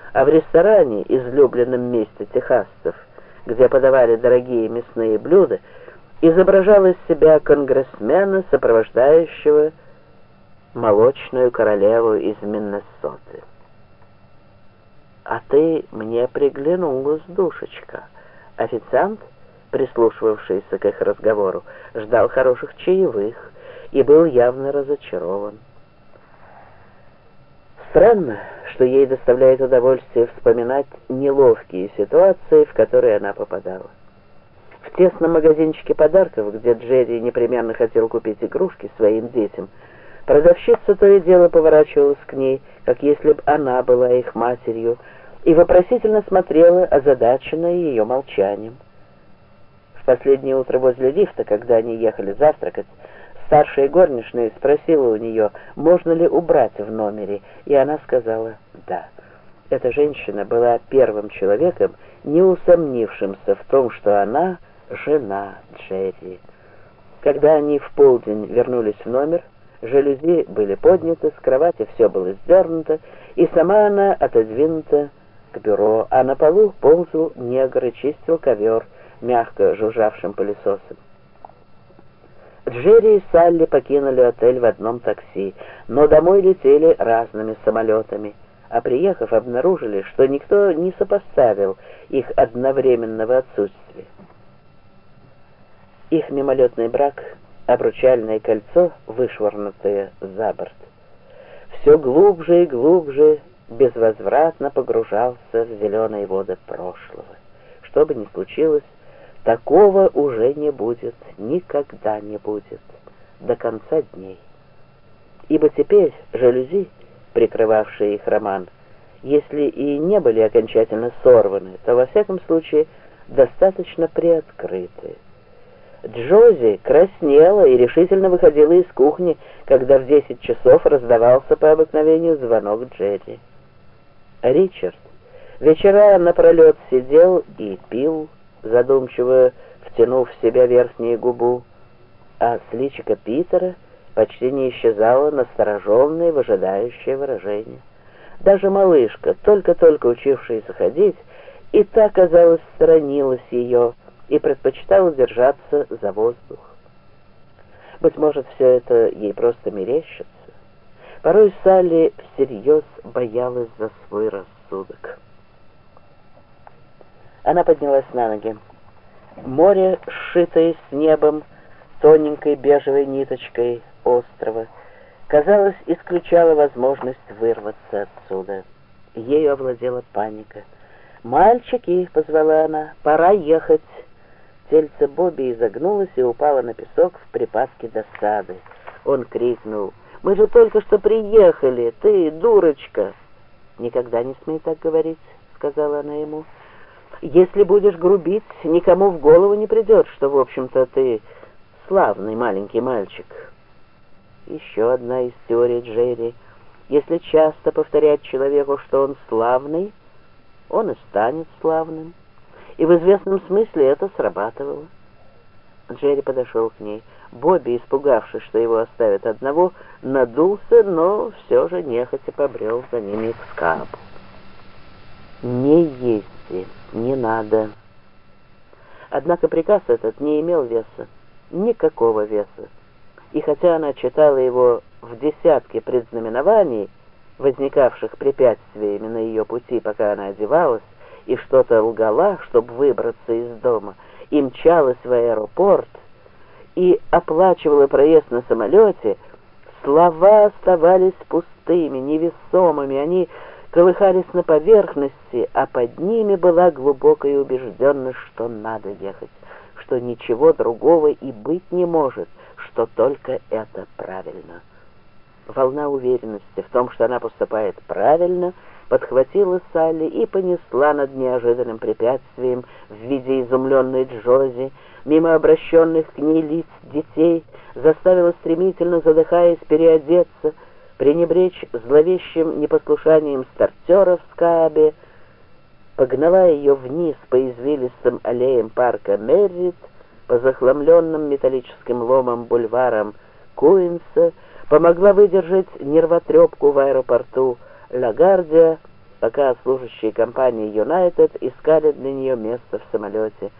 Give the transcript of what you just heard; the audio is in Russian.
а в ресторане, излюбленном месте техасцев, где подавали дорогие мясные блюда, изображал из себя конгрессмена, сопровождающего молочную королеву из Миннесоты. «А ты мне приглянулась, душечка». Официант, прислушивавшийся к их разговору, ждал хороших чаевых и был явно разочарован. Странно, что ей доставляет удовольствие вспоминать неловкие ситуации, в которые она попадала. В тесном магазинчике подарков, где Джерри непременно хотел купить игрушки своим детям, продавщица то и дело поворачивалась к ней, как если бы она была их матерью, и вопросительно смотрела, озадаченная ее молчанием. В последнее утро возле лифта, когда они ехали завтракать, старшая горничная спросила у нее, можно ли убрать в номере, и она сказала «да». Эта женщина была первым человеком, не усомнившимся в том, что она жена Джерри. Когда они в полдень вернулись в номер, жалюзи были подняты, с кровати все было сдернуто, и сама она отодвинута к бюро, а на полу ползал негр и чистил ковер мягко жужжавшим пылесосом. Джерри и Салли покинули отель в одном такси, но домой летели разными самолетами, а приехав, обнаружили, что никто не сопоставил их одновременного отсутствия. Их мимолетный брак, обручальное кольцо, вышвырнутое за борт, все глубже и глубже безвозвратно погружался в зеленые воды прошлого. Что бы ни случилось, такого уже не будет, никогда не будет, до конца дней. Ибо теперь жалюзи, прикрывавшие их роман, если и не были окончательно сорваны, то во всяком случае достаточно приоткрыты. Джози краснела и решительно выходила из кухни, когда в 10 часов раздавался по обыкновению звонок Джерри. Ричард вечера напролет сидел и пил, задумчиво втянув в себя верхнюю губу, а с личика Питера почти не исчезало настороженное, выжидающее выражение. Даже малышка, только-только учившаяся ходить, и та, казалось, сторонилась ее и предпочитала держаться за воздух. Быть может, все это ей просто мерещится. Порой Салли всерьез боялась за свой рассудок. Она поднялась на ноги. Море, сшитое с небом тоненькой бежевой ниточкой острова, казалось, исключало возможность вырваться отсюда. Ею овладела паника. «Мальчики!» — позвала она. «Пора ехать!» Тельце Бобби изогнулось и упало на песок в припадке досады. Он крикнул: «Мы же только что приехали! Ты дурочка!» «Никогда не смей так говорить», — сказала она ему. «Если будешь грубить, никому в голову не придет, что, в общем-то, ты славный маленький мальчик». Еще одна из теорий Джерри. Если часто повторять человеку, что он славный, он и станет славным. И в известном смысле это срабатывало. Джерри подошел к ней. Бобби, испугавшись, что его оставят одного, надулся, но все же нехотя побрел за ними к скапу. «Не езди, не надо». Однако приказ этот не имел веса, никакого веса. И хотя она читала его в десятке предзнаменований, возникавших препятствиями на ее пути, пока она одевалась, и что-то лгала, чтобы выбраться из дома, и мчалась в аэропорт, и оплачивала проезд на самолете, слова оставались пустыми, невесомыми, они колыхались на поверхности, а под ними была глубокая убежденность, что надо ехать, что ничего другого и быть не может, что только это правильно. Волна уверенности в том, что она поступает правильно, подхватила Салли и понесла над неожиданным препятствием в виде изумленной Джози, мимо обращенных к ней лиц детей, заставила стремительно, задыхаясь, переодеться, пренебречь зловещим непослушанием стартера в Скаабе, погнала ее вниз по извилистым аллеям парка Меррит, по захламленным металлическим ломам бульварам Куинса, помогла выдержать нервотрепку в аэропорту Лагардия пока служащие компании United искали для нее место в самолете.